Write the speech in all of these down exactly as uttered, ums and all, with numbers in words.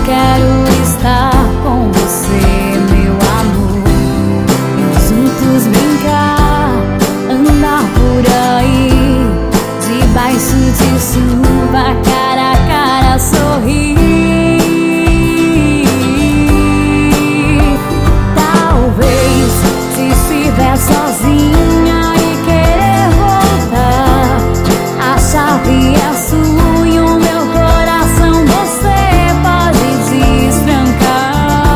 quero estar com você, meu amor. Juntos brincar, andar por aí, debaixo de chuva, cara a cara sorrir. Talvez se estiver sozinha e querer voltar, a chave é sua e o meu coração você pode destrancar.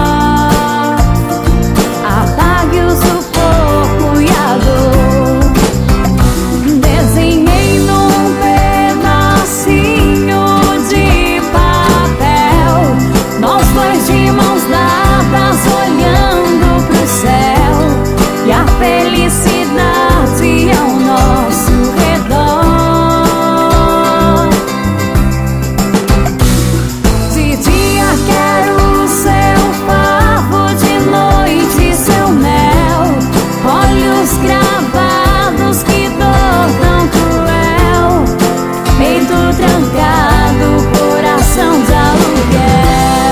Apague o sufoco e a dor. Desenhei num pedacinho de papel, nós dois de mãos dadas olhando pro céu, e a felicidade é o nosso redor. De dia quero seu favo, de noite seu mel, olhos cravados, que dor tão cruel, peito trancado, coração de aluguel.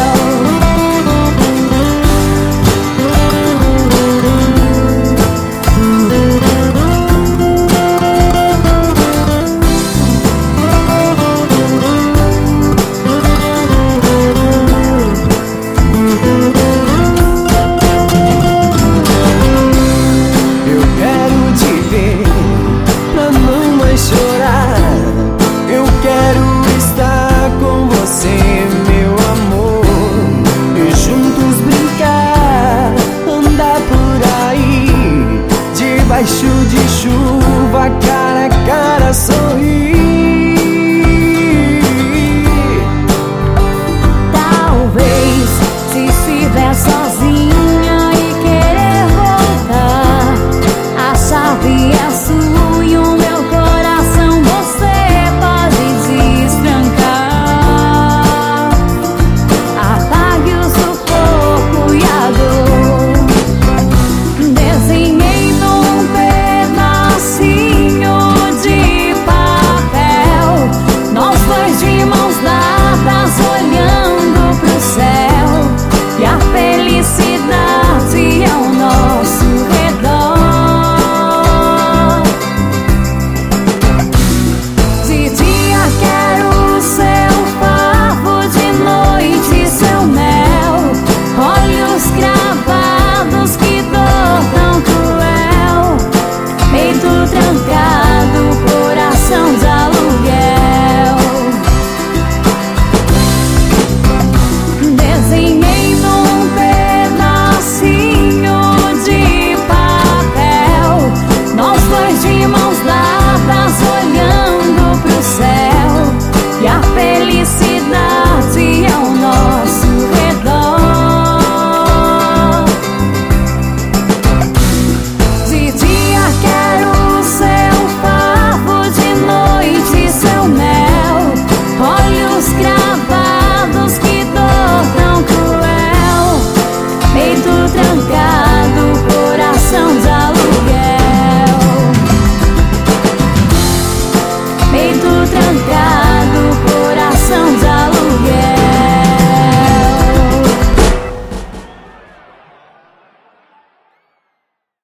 Eu quero te ver pra não mais chorar. Eu quero estar com você, meu amor, e juntos brincar, andar por aí, debaixo de chuva, cara a cara sorrir. Talvez se estiver sozinha e querer voltar, a chave é sua e o meu coração você pode destrancar. Apague o sufoco e a dor. Desenhei num pedacinho de papel, nós dois de mãos dadas olhando pro céu, e a felicidade é o nosso redor. De dia quero seu favo, de noite seu mel, olhos cravados, que dor tão cruel, peito trancado, coração de aluguel. Desenhei num pedacinho de papel, nós dois de mãos dadas olhando pro céu, e a felicidade é o nosso redor. De dia quero seu favo, de noite seu mel, olhos cravados, que dor tão cruel, peito trancado, coração de aluguel. Peito trancado.